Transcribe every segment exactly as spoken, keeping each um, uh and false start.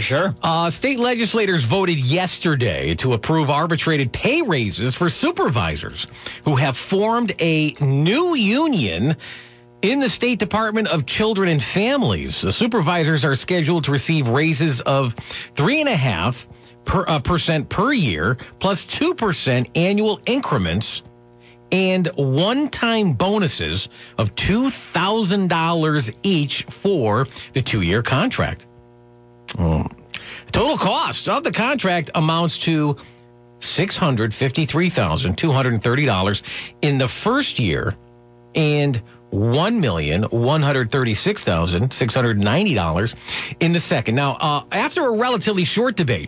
Sure. Uh, state legislators voted yesterday to approve arbitrated pay raises for supervisors who have formed a new union in the State Department of Children and Families. The supervisors are scheduled to receive raises of three and a half per, uh, percent per year, plus two percent annual increments, and one-time bonuses of two thousand dollars each for the two-year contract. Oh. The total cost of the contract amounts to six hundred fifty-three thousand two hundred thirty dollars in the first year and one million one hundred thirty-six thousand six hundred ninety dollars in the second. Now, uh, after a relatively short debate,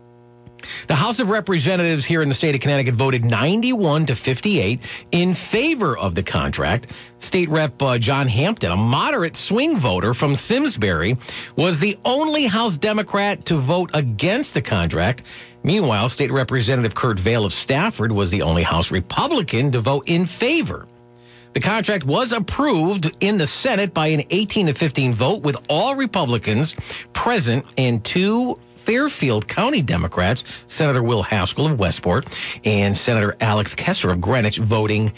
the House of Representatives here in the state of Connecticut voted ninety-one to fifty-eight in favor of the contract. State Rep uh, John Hampton, a moderate swing voter from Simsbury, was the only House Democrat to vote against the contract. Meanwhile, State Representative Kurt Vail of Stafford was the only House Republican to vote in favor. The contract was approved in the Senate by an eighteen to fifteen vote, with all Republicans present and two Fairfield County Democrats, Senator Will Haskell of Westport and Senator Alex Kessler of Greenwich, voting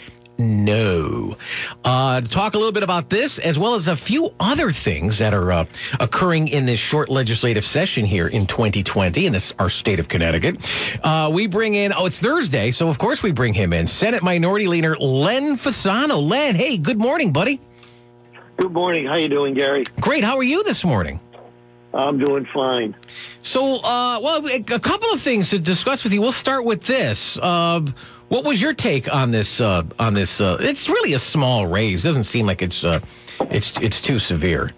no. Uh, to talk a little bit about this, as well as a few other things that are uh, occurring in this short legislative session here in twenty twenty in this our state of Connecticut, uh, we bring in, oh, it's Thursday, so of course we bring him in, Senate Minority Leader Len Fasano. Len, hey, good morning, buddy. Good morning. How you doing, Gary? Great. How are you this morning? I'm doing fine. So, uh, well, a couple of things to discuss with you. We'll start with this. Uh, what was your take on this? Uh, on this, uh, it's really a small raise. Doesn't seem like it's uh, it's it's too severe.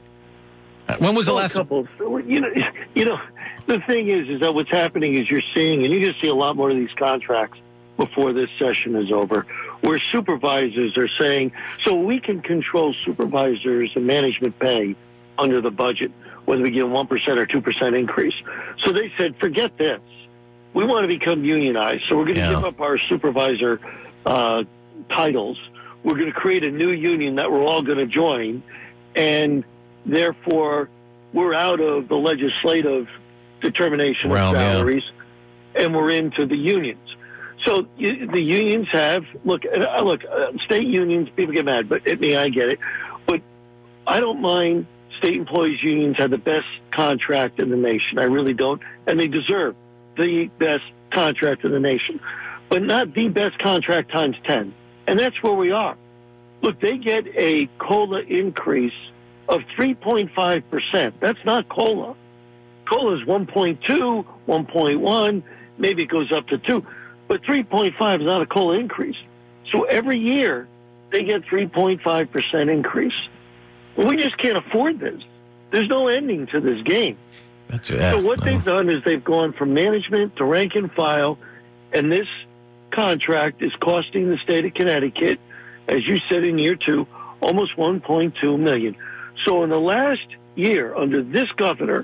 When was the well, last? A couple, you know, you know, the thing is, is that what's happening is you're seeing, and you're going to see a lot more of these contracts before this session is over, where supervisors are saying, so we can control supervisors and management pay under the budget, whether we give one percent or two percent increase. So they said, forget this. We want to become unionized, so we're going to yeah. give up our supervisor uh, titles. We're going to create a new union that we're all going to join, and therefore we're out of the legislative determination Realm, of salaries, yeah. and we're into the unions. So you, the unions have, look, uh, look, uh, state unions, people get mad, but at me, I get it. But I don't mind. State employees unions have the best contract in the nation. I really don't. And they deserve the best contract in the nation. But not the best contract times ten. And that's where we are. Look, they get a COLA increase of three point five percent. That's not COLA. COLA is one point two, one point one, maybe it goes up to two. But three point five is not a COLA increase. So every year, they get three point five percent increase. We just can't afford this. There's no ending to this game. That's it. So what no. they've done is they've gone from management to rank and file, and this contract is costing the state of Connecticut, as you said in year two, almost one point two million dollars. So in the last year, under this governor,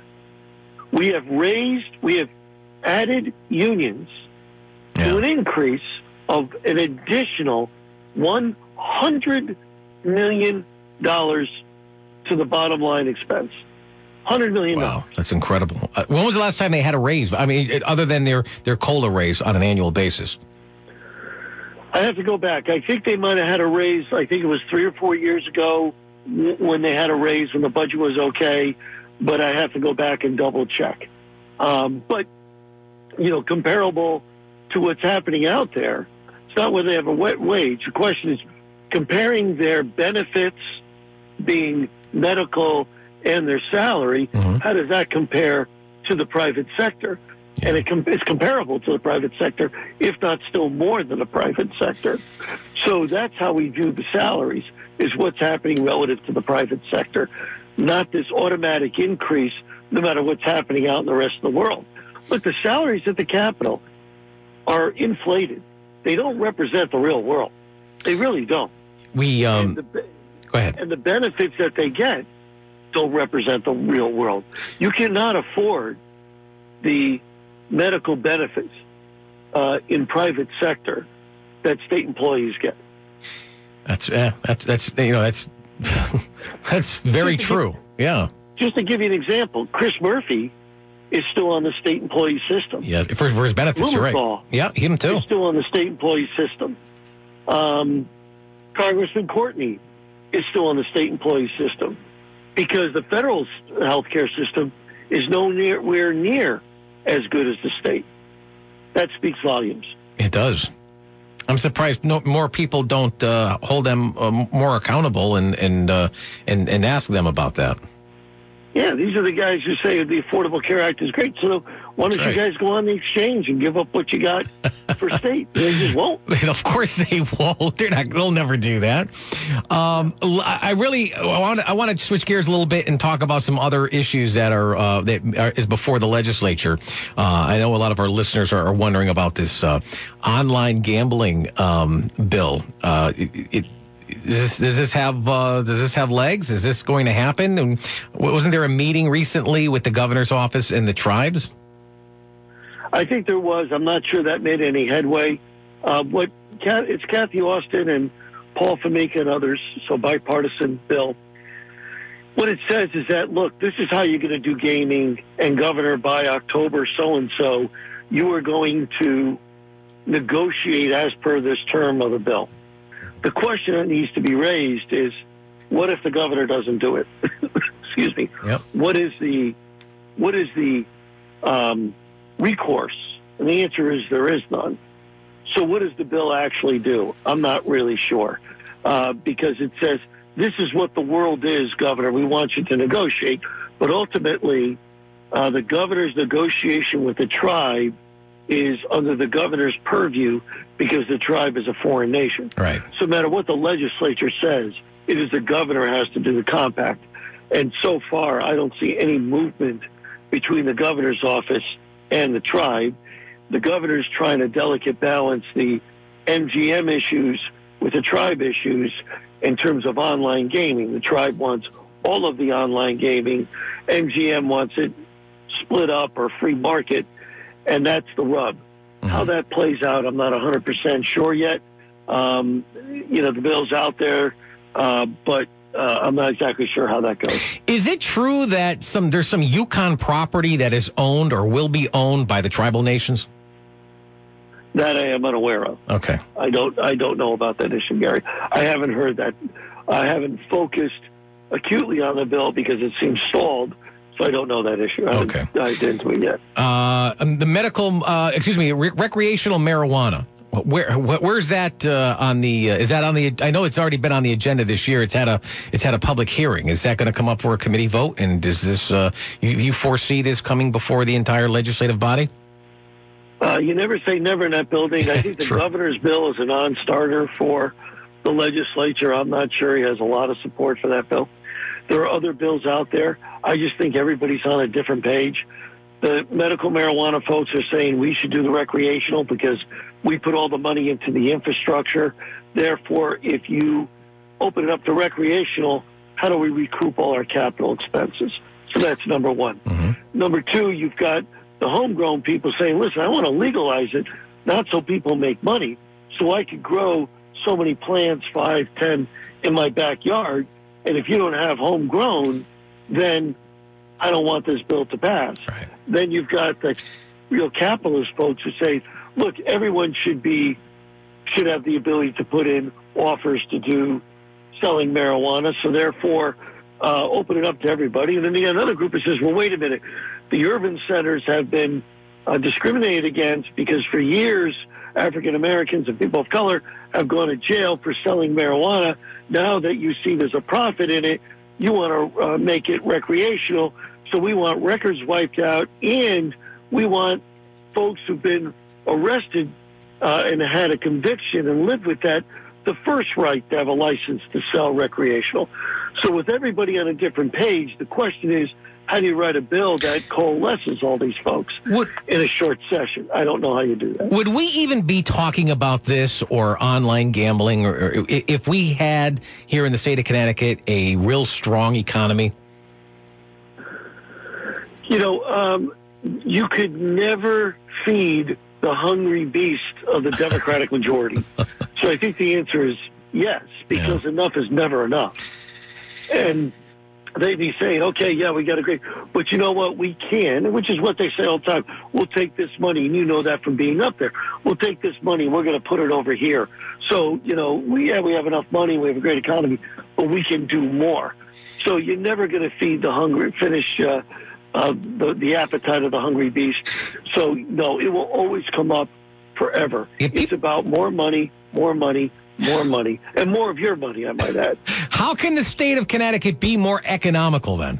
we have raised, we have added unions yeah. to an increase of an additional one hundred million dollars to the bottom line expense. one hundred million dollars. Wow, that's incredible. Uh, when was the last time they had a raise? I mean, it, other than their, their COLA raise on an annual basis? I have to go back. I think they might have had a raise, I think it was three or four years ago when they had a raise, when the budget was okay, but I have to go back and double check. Um, but, you know, comparable to what's happening out there, it's not whether they have a wet wage. The question is comparing their benefits being medical and their salary, mm-hmm. how does that compare to the private sector? Yeah. And it com- it's comparable to the private sector, if not still more than the private sector. So that's how we view the salaries, is what's happening relative to the private sector, not this automatic increase no matter what's happening out in the rest of the world. Look, the salaries at the Capitol are inflated. They don't represent the real world. They really don't. We, um... Go ahead. And the benefits that they get don't represent the real world. You cannot afford the medical benefits uh, in private sector that state employees get. That's uh, that's that's you know that's that's very true. Yeah. Just to give you an example, Chris Murphy is still on the state employee system. Yeah, for, for his benefits, you're right. Yeah, him too. Is still on the state employee system. Um, Congressman Courtney is still on the state employee system because the federal health care system is nowhere near as good as the state. That speaks volumes. It does. I'm surprised no, more people don't uh, hold them uh, more accountable and and, uh, and and ask them about that. Yeah, these are the guys who say the Affordable Care Act is great. So why don't That's you right. guys go on the exchange and give up what you got for state? They just won't. Of course they won't. They're not. They'll never do that. Um, I really I want I want to switch gears a little bit and talk about some other issues that are uh, that are, is before the legislature. Uh, I know a lot of our listeners are, are wondering about this uh, online gambling um, bill. Uh, it, it Does this, does this have uh, does this have legs? Is this going to happen? And wasn't there a meeting recently with the governor's office and the tribes? I think there was. I'm not sure that made any headway. Uh, what it's Kathy Austin and Paul Famika and others, so bipartisan bill. What it says is that, look, this is how you're going to do gaming, and Governor, by October so-and-so, you are going to negotiate as per this term of the bill. The question that needs to be raised is, what if the governor doesn't do it? Excuse me. Yep. What is the what is the um, recourse? And the answer is there is none. So what does the bill actually do? I'm not really sure uh, because it says this is what the world is, Governor. We want you to negotiate, but ultimately uh, the governor's negotiation with the tribe is under the governor's purview because the tribe is a foreign nation. Right. So no matter what the legislature says, it is the governor has to do the compact. And so far, I don't see any movement between the governor's office and the tribe. The governor's trying to delicate balance the M G M issues with the tribe issues in terms of online gaming. The tribe wants all of the online gaming. M G M wants it split up or free market. And that's the rub. Mm-hmm. How that plays out, I'm not one hundred percent sure yet. Um, you know, the bill's out there, uh, but uh, I'm not exactly sure how that goes. Is it true that some there's some Yukon property that is owned or will be owned by the tribal nations? That I am unaware of. Okay. I don't. I don't know about that issue, Gary. I haven't heard that. I haven't focused acutely on the bill because it seems stalled. So I don't know that issue. I okay. haven't dived into it yet. Uh, the medical, uh, excuse me, re- recreational marijuana. Where, where where's that uh, on the? Uh, is that on the? I know it's already been on the agenda this year. It's had a it's had a public hearing. Is that going to come up for a committee vote? And does this? Uh, you, you foresee this coming before the entire legislative body? Uh, you never say never in that building. I think the governor's bill is a non-starter for the legislature. I'm not sure he has a lot of support for that bill. There are other bills out there. I just think everybody's on a different page. The medical marijuana folks are saying we should do the recreational because we put all the money into the infrastructure. Therefore, if you open it up to recreational, how do we recoup all our capital expenses? So that's number one. Mm-hmm. Number two, you've got the homegrown people saying, listen, I want to legalize it, not so people make money, so I could grow so many plants, five, ten, in my backyard. And if you don't have homegrown, then I don't want this bill to pass. Right. Then you've got the real capitalist folks who say, look, everyone should be, should have the ability to put in offers to do selling marijuana. So therefore, uh, open it up to everybody. And then you got another group that says, well, wait a minute. The urban centers have been uh, discriminated against because for years, African Americans and people of color have gone to jail for selling marijuana. Now that you see there's a profit in it, you want to uh, make it recreational. So we want records wiped out, and we want folks who've been arrested uh, and had a conviction and lived with that the first right to have a license to sell recreational. So with everybody on a different page, the question is, how do you write a bill that coalesces all these folks would, in a short session? I don't know how you do that. Would we even be talking about this or online gambling, or, or if we had here in the state of Connecticut a real strong economy? You know, um, you could never feed the hungry beast of the Democratic majority. So I think the answer is yes, because yeah. enough is never enough. And they'd be saying, okay, yeah, we got to agree. But you know what? We can, which is what they say all the time. We'll take this money, and you know that from being up there. We'll take this money, and we're going to put it over here. So, you know, we, yeah, we have enough money, we have a great economy, but we can do more. So you're never going to feed the hungry, finish uh, uh, the, the appetite of the hungry beast. So, no, it will always come up forever. It's about more money, more money, more money, and more of your money, I might add. How can the state of Connecticut be more economical then?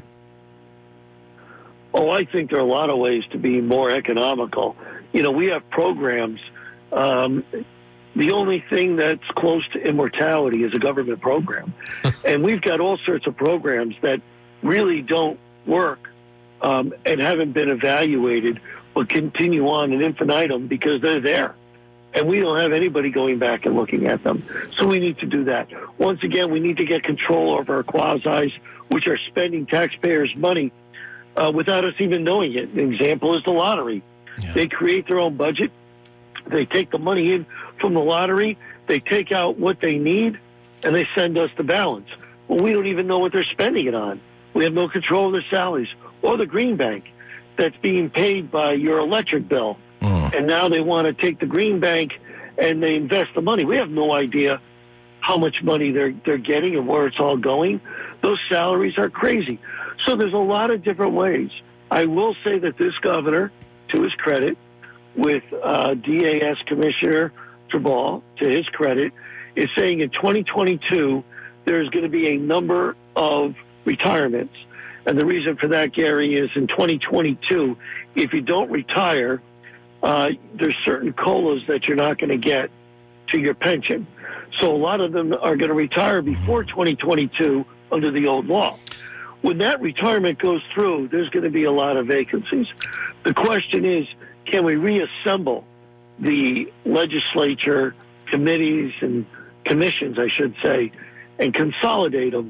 Oh, I think there are a lot of ways to be more economical. You know, we have programs. Um, the only thing that's close to immortality is a government program. And we've got all sorts of programs that really don't work um, and haven't been evaluated, but continue on in infinitum because they're there. And we don't have anybody going back and looking at them. So we need to do that. Once again, we need to get control over our quasis, which are spending taxpayers' money uh, without us even knowing it. An example is the lottery. Yeah. They create their own budget. They take the money in from the lottery. They take out what they need, and they send us the balance. Well, we don't even know what they're spending it on. We have no control of their salaries. Or the green bank that's being paid by your electric bill. And now they want to take the green bank and they invest the money. We have no idea how much money they're they're getting and where it's all going. Those salaries are crazy. So there's a lot of different ways. I will say that this governor, to his credit, with uh, D A S Commissioner Trabal, to his credit, is saying in twenty twenty-two there's going to be a number of retirements. And the reason for that, Gary, is in twenty twenty-two, if you don't retire, Uh, there's certain COLAs that you're not going to get to your pension. So a lot of them are going to retire before twenty twenty-two under the old law. When that retirement goes through, there's going to be a lot of vacancies. The question is, can we reassemble the legislature, committees and commissions, I should say, and consolidate them?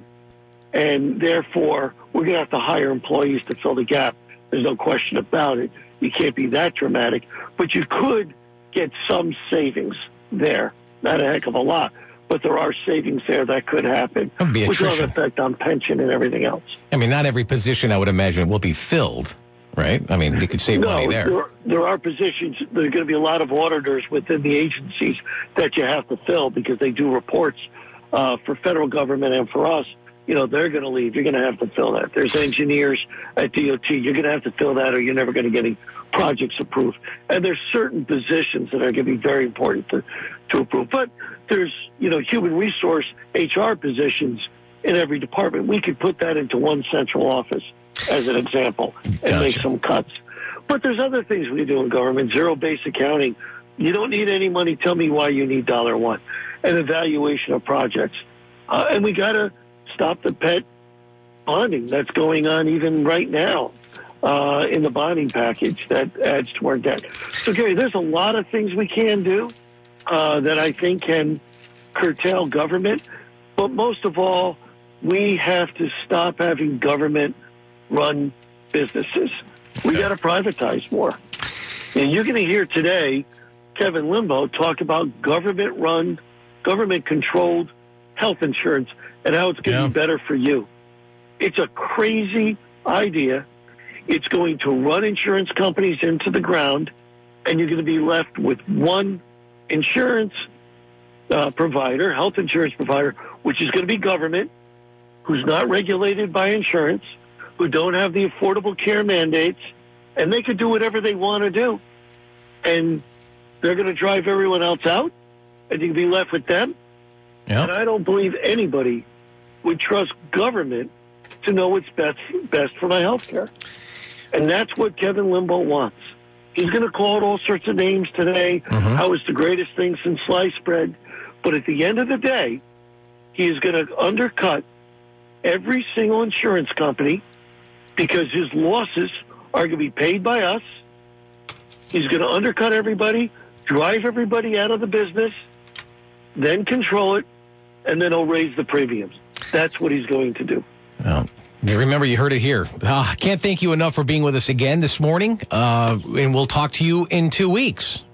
And therefore, we're going to have to hire employees to fill the gap. There's no question about it. You can't be that dramatic, but you could get some savings there. Not a heck of a lot, but there are savings there that could happen, which will have an effect on pension and everything else. I mean, not every position, I would imagine, will be filled, right? I mean, you could save no, money there. there. There are positions, there are going to be a lot of auditors within the agencies that you have to fill because they do reports uh, for federal government and for us. You know, they're going to leave. You're going to have to fill that. There's engineers at D O T. You're going to have to fill that or you're never going to get any projects approved. And there's certain positions that are going to be very important to, to approve. But there's, you know, human resource H R positions in every department. We could put that into one central office as an example and gotcha. Make some cuts. But there's other things we do in government. Zero-based accounting. You don't need any money. Tell me why you need dollar one. An evaluation of projects. Uh, and we got to stop the pet bonding that's going on even right now uh, in the bonding package that adds to our debt. So, Gary, there's a lot of things we can do uh, that I think can curtail government. But most of all, we have to stop having government-run businesses. We got to privatize more. And you're going to hear today Kevin Limbo talk about government-run, government-controlled health insurance and how it's going to yeah. be better for you. It's a crazy idea. It's going to run insurance companies into the ground, and you're going to be left with one insurance uh, provider, health insurance provider, which is going to be government, who's not regulated by insurance, who don't have the Affordable Care mandates, and they could do whatever they want to do. And they're going to drive everyone else out, and you can be left with them. Yep. And I don't believe anybody would trust government to know what's best best for my health care. And that's what Kevin Limbo wants. He's going to call it all sorts of names today, mm-hmm. how it's the greatest thing since sliced bread. But at the end of the day, he is going to undercut every single insurance company because his losses are going to be paid by us. He's going to undercut everybody, drive everybody out of the business, then control it, and then he'll raise the premiums. That's what he's going to do. Well, remember, you heard it here. I uh, can't thank you enough for being with us again this morning, uh, and we'll talk to you in two weeks.